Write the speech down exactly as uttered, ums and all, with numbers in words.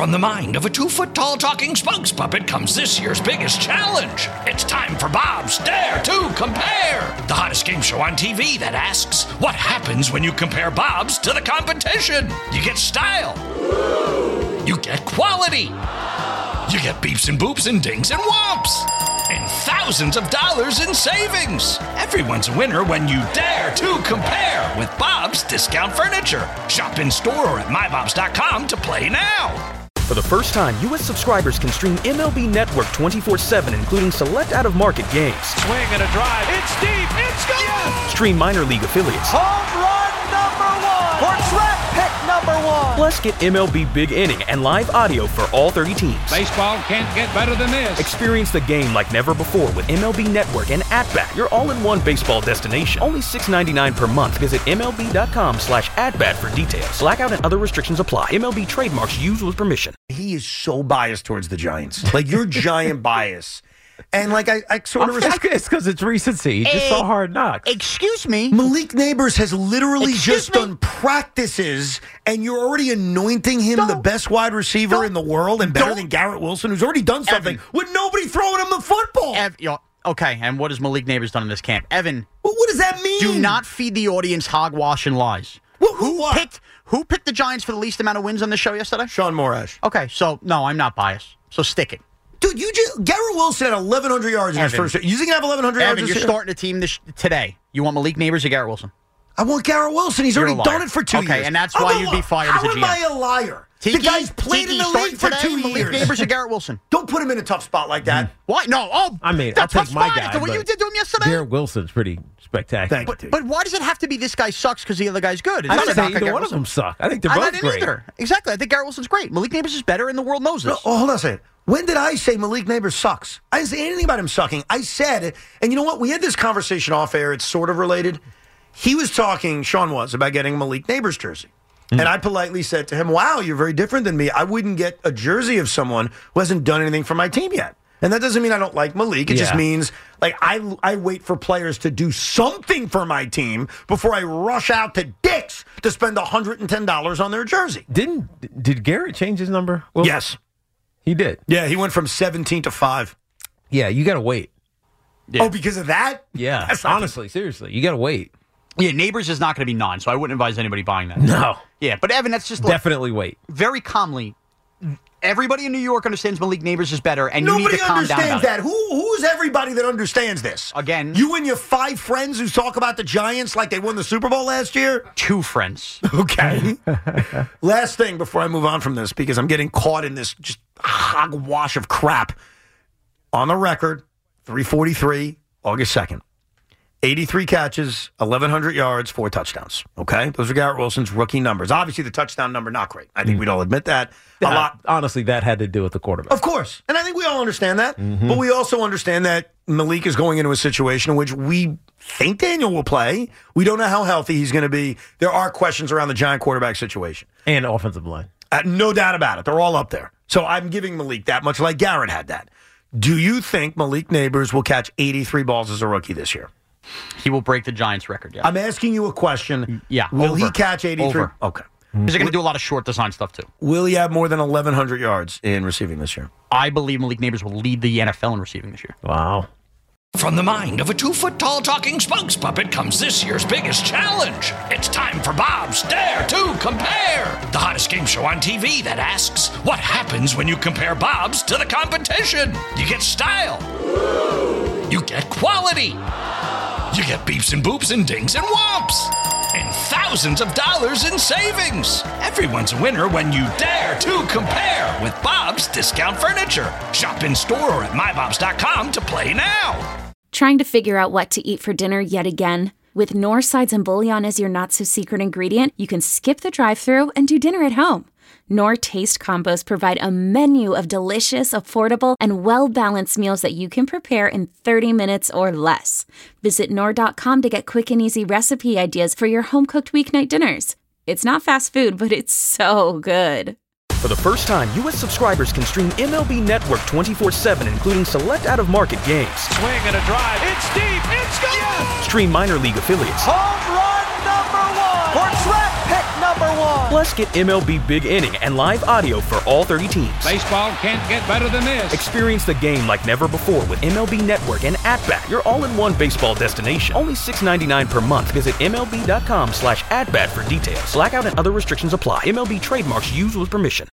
From the mind of a two-foot-tall talking spokes puppet comes this year's biggest challenge. It's time for Bob's Dare to Compare, the hottest game show on T V that asks, what happens when you compare Bobs to the competition? You get style. You get quality. You get beeps and boops and dings and whomps. And thousands of dollars in savings. Everyone's a winner when you dare to compare with Bob's Discount Furniture. Shop in store or at my bobs dot com to play now. For the first time, U S subscribers can stream M L B Network twenty-four seven, including select out-of-market games. Swing and a drive. It's deep. It's gone. Yes. Stream minor league affiliates. Home run number one. Or draft pick number one. Plus, get M L B Big Inning and live audio for all thirty teams. Baseball can't get better than this. Experience the game like never before with M L B Network and At-Bat, your all-in-one baseball destination. Only six dollars and ninety-nine cents per month. Visit M L B dot com slash at-bat for details. Blackout and other restrictions apply. M L B trademarks used with permission. He is so biased towards the Giants. Like, your giant bias. And, like, I, I sort of... It's because it's recency. He just saw Hard Knocks. Excuse me. Malik Neighbors has literally Excuse just me? done practices, and you're already anointing him Don't- the best wide receiver don't- in the world and better don't- than Garrett Wilson, who's already done something Evan. with nobody throwing him the football. Ev, you know, okay, and what has Malik Neighbors done in this camp? Evan, Well, what does that mean? do not feed the audience hogwash and lies. Well, who what? Picked, who picked the Giants for the least amount of wins on the show yesterday? Sean Morash. Okay, so, no, I'm not biased. So stick it. Dude, you just Garrett Wilson had eleven hundred yards in his Evan. first. You think he have eleven hundred yards Evan, this you're year? starting a team this today. You want Malik Neighbors or Garrett Wilson? I want Garrett Wilson. He's You're already a liar. done it for two Okay, years. and that's I'm why a you'd li- be fired How as a am G M. I a liar? Tiki, the guy's played Tiki, in the starting league for today, two Malik years. Neighbors or Garrett Wilson? Don't put him in a tough spot like that. Why? No. Oh, I mean, that's I'll take my fine. guy, After what but you did to him yesterday? Garrett Wilson's pretty spectacular. Thank you. But, Tiki. but why does it have to be this guy sucks because the other guy's good? It's I not didn't a say knock on either Garrett one of Wilson. them suck. I think they're I both didn't great. either. Exactly. I think Garrett Wilson's great. Malik Neighbors is better, and the world knows this. No, oh, hold on a second. When did I say Malik Neighbors sucks? I didn't say anything about him sucking. I said, and you know what? We had this conversation off air. It's sort of related. He was talking, Sean was, about getting a Malik Neighbors jersey. Mm. And I politely said to him, wow, you're very different than me. I wouldn't get a jersey of someone who hasn't done anything for my team yet. And that doesn't mean I don't like Malik. It Yeah. just means, like, I, I wait for players to do something for my team before I rush out to Dick's to spend one hundred ten dollars on their jersey. Didn't did Garrett change his number? Well, Yes. he did. Yeah, he went from seventeen to five. Yeah, you got to wait. Yeah. Oh, because of that? Yeah, That's not- honestly, seriously, you got to wait. Yeah, Neighbors is not going to be nine, so I wouldn't advise anybody buying that. No, Yeah, but Evan, that's just like, definitely wait. very calmly. Everybody in New York understands Malik Neighbors is better, and you Nobody need to calm down understands about that. Who Who's everybody that understands this? Again. You and your five friends who talk about the Giants like they won the Super Bowl last year? it. Two friends. Okay. Last thing before I move on from this, because I'm getting caught in this just hogwash of crap. On the record, three forty-three, August second. eighty-three catches, eleven hundred yards, four touchdowns. Okay? Those are Garrett Wilson's rookie numbers. Obviously, the touchdown number, not great. I think we'd all admit that. A Yeah, lot. honestly, that had to do with the quarterback. Of course. And I think we all understand that. But we also understand that Malik is going into a situation in which we think Daniel will play. We don't know how healthy he's going to be. There are questions around the Giant quarterback situation. And offensive line. Uh, no doubt about it. They're all up there. So I'm giving Malik that much like Garrett had that. Do you think Malik Neighbors will catch eighty-three balls as a rookie this year? He will break the Giants record, yeah. I'm asking you a question. Yeah, Will over. he catch eighty-three? Over. Okay. Because they're going to do a lot of short design stuff, too. Will he have more than eleven hundred yards in receiving this year? I believe Malik Neighbors will lead the N F L in receiving this year. Wow. From the mind of a two-foot-tall talking spokes puppet comes this year's biggest challenge. It's time for Bob's Dare to Compare, the hottest game show on T V that asks, what happens when you compare Bobs to the competition? You get style. You get quality. You get beeps and boops and dings and whomps. And thousands of dollars in savings. Everyone's a winner when you dare to compare with Bob's Discount Furniture. Shop in store or at my bobs dot com to play now. Trying to figure out what to eat for dinner yet again? With Knorr sides and bouillon as your not-so-secret ingredient, you can skip the drive-thru and do dinner at home. Knorr Taste Combos provide a menu of delicious, affordable, and well-balanced meals that you can prepare in thirty minutes or less. Visit Knorr dot com to get quick and easy recipe ideas for your home-cooked weeknight dinners. It's not fast food, but it's so good. For the first time, U S subscribers can stream M L B Network twenty-four seven, including select out-of-market games. Swing and a drive. It's deep. It's gone. Yes. Stream minor league affiliates. Home run number one. Or draft pick number one. Plus, get M L B Big Inning and live audio for all thirty teams. Baseball can't get better than this. Experience the game like never before with M L B Network and At-Bat, your all-in-one baseball destination. Only six dollars and ninety-nine cents per month. Visit MLB.com slash at-bat for details. Blackout and other restrictions apply. M L B trademarks used with permission.